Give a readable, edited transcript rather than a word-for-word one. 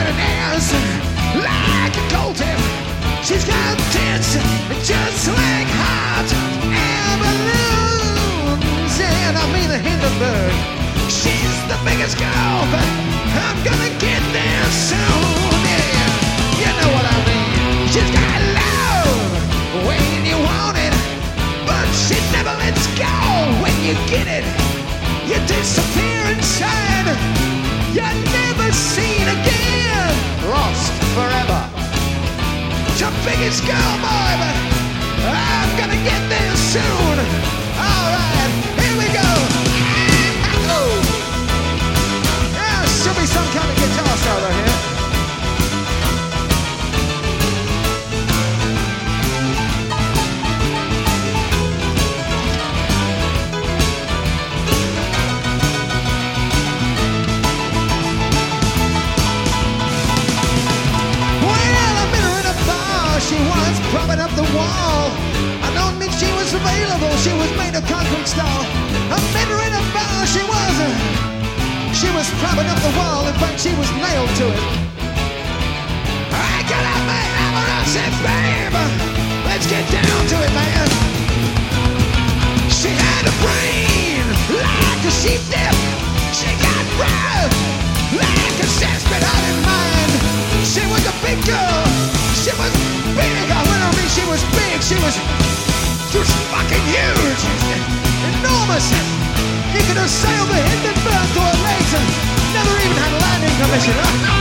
got an ass like a gold tip. She's got tits just like hot air balloons. And I mean a Hindenburg. She's the biggest girl, but I'm gonna get there soon. Yeah, you know what I mean. She's got love when you want it, but she never lets go when you get it. You disappear inside. You're never seen again. Lost forever. Your biggest girl, boy, but I'm gonna get there soon. All right, here we go. Oh, yeah, should be some kind of guitar solo here. She was propping up the wall. I don't think she was available. She was made of concrete stall. I met her in a bar. She was propping up the wall. In fact, she was nailed to it. I got out my hammer. I said, babe, let's get down to it, man. She had a brain like a sheep dip. She got breath like a cesspit out in mine. She was a big girl. She was big. I mean, she was big. She was just fucking huge. Enormous. You could have sailed the Hindenburg to her legs and never even had a landing commission.